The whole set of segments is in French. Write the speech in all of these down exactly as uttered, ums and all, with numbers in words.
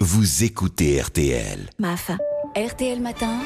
vous écoutez R T L. M A F, R T L Matin,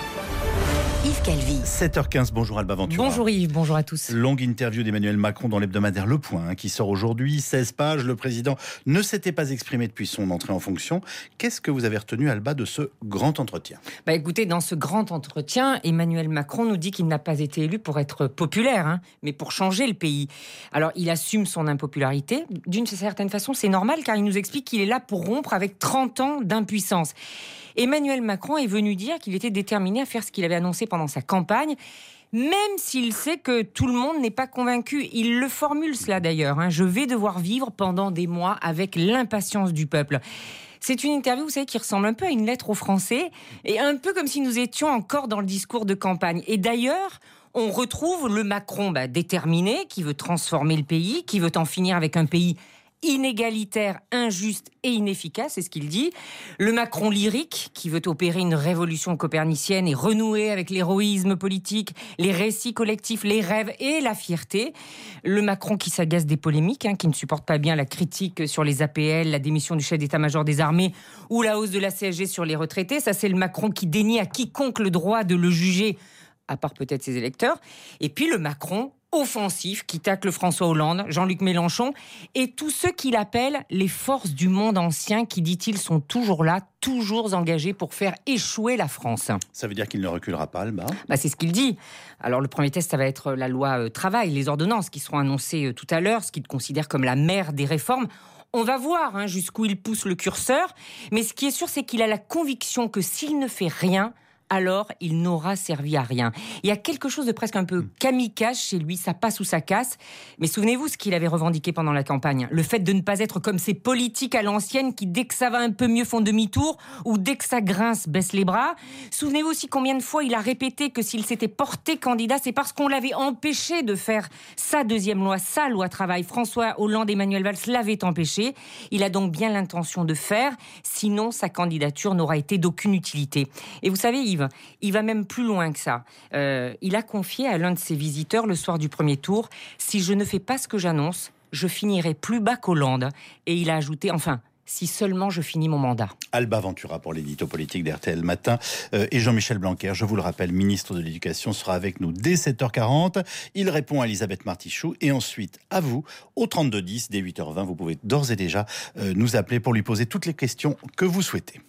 Yves Calvi. sept heures quinze, bonjour Alba Ventura. Bonjour Yves, bonjour à tous. Longue interview d'Emmanuel Macron dans l'hebdomadaire Le Point, hein, qui sort aujourd'hui, seize pages. Le président ne s'était pas exprimé depuis son entrée en fonction. Qu'est-ce que vous avez retenu, Alba, de ce grand entretien ? Bah écoutez, dans ce grand entretien, Emmanuel Macron nous dit qu'il n'a pas été élu pour être populaire, hein, mais pour changer le pays. Alors il assume son impopularité. D'une certaine façon, c'est normal, car il nous explique qu'il est là pour rompre avec trente ans d'impuissance. Emmanuel Macron est venu dire qu'il était déterminé à faire ce qu'il avait annoncé pendant sa campagne, même s'il sait que tout le monde n'est pas convaincu. Il le formule cela d'ailleurs, hein. Je vais devoir vivre pendant des mois avec l'impatience du peuple. C'est une interview, vous savez, qui ressemble un peu à une lettre aux Français, et un peu comme si nous étions encore dans le discours de campagne. Et d'ailleurs, on retrouve le Macron bah, déterminé, qui veut transformer le pays, qui veut en finir avec un pays inégalitaire, injuste et inefficace, c'est ce qu'il dit. Le Macron lyrique, qui veut opérer une révolution copernicienne et renouer avec l'héroïsme politique, les récits collectifs, les rêves et la fierté. Le Macron qui s'agace des polémiques, hein, qui ne supporte pas bien la critique sur les A P L, la démission du chef d'état-major des armées ou la hausse de la C S G sur les retraités. Ça, c'est le Macron qui dénie à quiconque le droit de le juger, à part peut-être ses électeurs. Et puis le Macron offensif qui tacle François Hollande, Jean-Luc Mélenchon et tous ceux qu'il appelle les forces du monde ancien qui, dit-il, sont toujours là, toujours engagés pour faire échouer la France. Ça veut dire qu'il ne reculera pas, Alba ? Bah, c'est ce qu'il dit. Alors le premier test, ça va être la loi euh, travail, les ordonnances qui seront annoncées euh, tout à l'heure, ce qu'il considère comme la mère des réformes. On va voir hein, jusqu'où il pousse le curseur, mais ce qui est sûr, c'est qu'il a la conviction que s'il ne fait rien, alors il n'aura servi à rien. Il y a quelque chose de presque un peu kamikaze chez lui, ça passe ou ça casse. Mais souvenez-vous ce qu'il avait revendiqué pendant la campagne, le fait de ne pas être comme ces politiques à l'ancienne qui, dès que ça va un peu mieux, font demi-tour, ou dès que ça grince, baissent les bras. Souvenez-vous aussi combien de fois il a répété que s'il s'était porté candidat, c'est parce qu'on l'avait empêché de faire sa deuxième loi, sa loi travail. François Hollande et Manuel Valls l'avaient empêché. Il a donc bien l'intention de faire, sinon sa candidature n'aura été d'aucune utilité. Et vous savez, Yves, il va même plus loin que ça. Euh, il a confié à l'un de ses visiteurs le soir du premier tour « Si je ne fais pas ce que j'annonce, je finirai plus bas qu'Hollande. » Et il a ajouté « Enfin, si seulement je finis mon mandat. » Alba Ventura pour l'édito politique d'R T L Matin. Euh, et Jean-Michel Blanquer, je vous le rappelle, ministre de l'Éducation, sera avec nous dès sept heures quarante. Il répond à Elisabeth Martichoux et ensuite à vous au trente-deux dix dès huit heures vingt. Vous pouvez d'ores et déjà euh, nous appeler pour lui poser toutes les questions que vous souhaitez.